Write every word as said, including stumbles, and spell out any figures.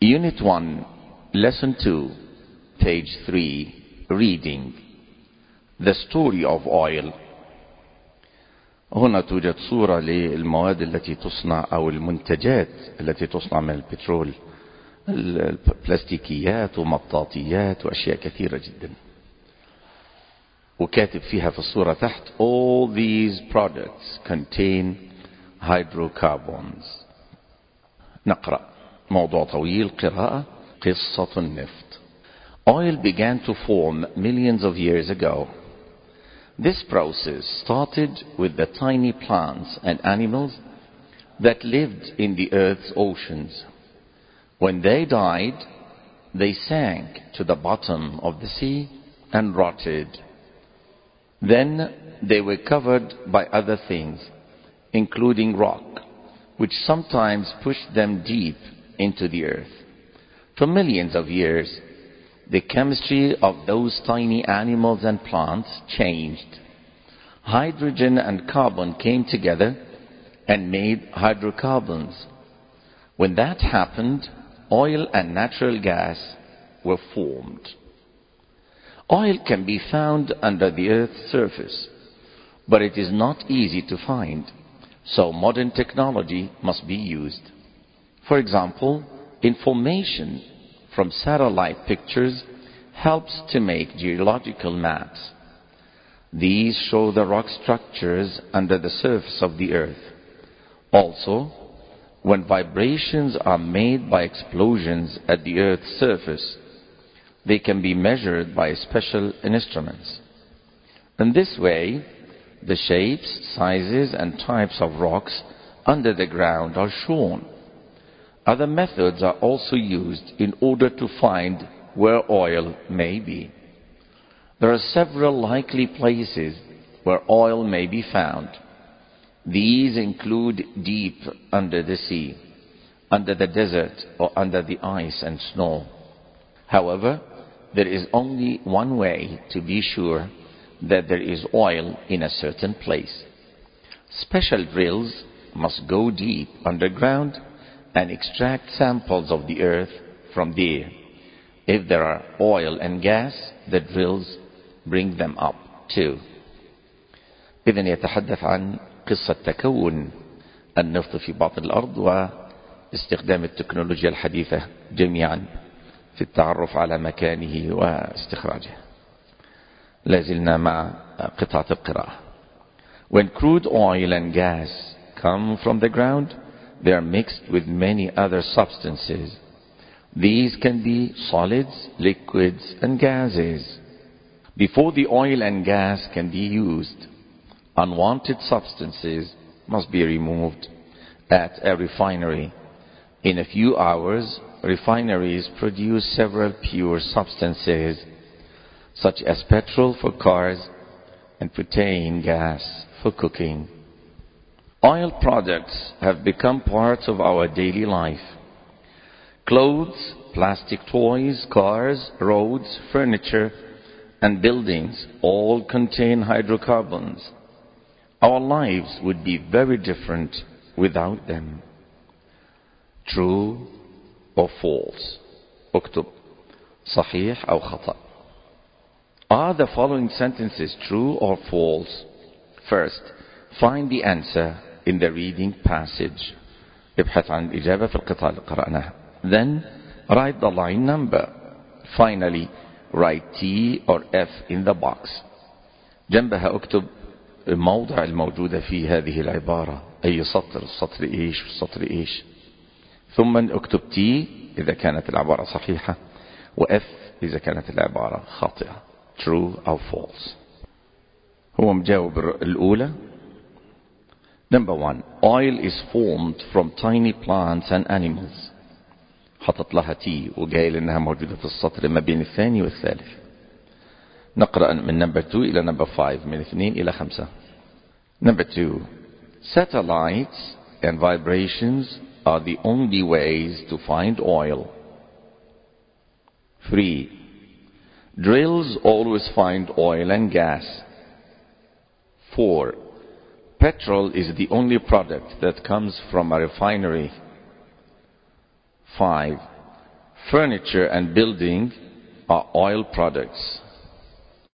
Unit one, Lesson two, page three, reading. The story of oil. هنا توجد صورة للمواد التي تصنع أو المنتجات التي تصنع من البترول، البلاستيكيات ومطاطيات وأشياء كثيرة جدا، وكاتب فيها في الصورة تحت all these products contain hydrocarbons. نقرأ. موضوع طويل. قراءة. قصة النفط. Oil began to form millions of years ago. This process started with the tiny plants and animals that lived in the earth's oceans. When they died, they sank to the bottom of the sea and rotted. Then they were covered by other things, including rock, which sometimes pushed them deep into the earth. For millions of years, the chemistry of those tiny animals and plants changed. Hydrogen and carbon came together and made hydrocarbons. When that happened, oil and natural gas were formed. Oil can be found under the earth's surface, but it is not easy to find, so modern technology must be used. For example, information from satellite pictures helps to make geological maps. These show the rock structures under the surface of the earth. Also, when vibrations are made by explosions at the earth's surface, they can be measured by special instruments. In this way, the shapes, sizes, and types of rocks under the ground are shown. Other methods are also used in order to find where oil may be. There are several likely places where oil may be found. These include deep under the sea, under the desert, or under the ice and snow. However, there is only one way to be sure that there is oil in a certain place. Special drills must go deep underground and extract samples of the earth from there. If there are oil and gas, the drills bring them up too. إذن يتحدث عن قصة تكون النفط في باطن الأرض واستخدام التكنولوجيا الحديثة جميعا في التعرف على مكانه واستخراجه. لازلنا مع قطعة القراءة. When crude oil and gas come from the ground, they are mixed with many other substances. These can be solids, liquids, and gases. Before the oil and gas can be used, unwanted substances must be removed at a refinery. In a few hours, refineries produce several pure substances, such as petrol for cars and butane gas for cooking. Oil products have become part of our daily life. Clothes, plastic toys, cars, roads, furniture, and buildings all contain hydrocarbons. Our lives would be very different without them. True or false? اكتب صحيح أو خطأ. Are the following sentences true or false? First, find the answer in the reading passage. ابحث عن الإجابة في القطعة اللي قرأناها. Then, write the line number. Finally, write T or F in the box. جنبها اكتب الموضع الموجودة في هذه العبارة. أي سطر، السطر إيش والسطر إيش. ثم اكتب T إذا كانت العبارة صحيحة، و F إذا كانت العبارة خاطئة. True أو false. هو مجاوب الأولى. Number one, oil is formed from tiny plants and animals. حطت لها تي وقايل انها موجودة في السطر ما بين الثاني والثالث. نقرأ من number two إلى number five، من اثنين إلى خمسة. Number two, satellites and vibrations are the only ways to find oil. Three, drills always find oil and gas. Four, petrol is the only product that comes from a refinery. Five, furniture and building are oil products.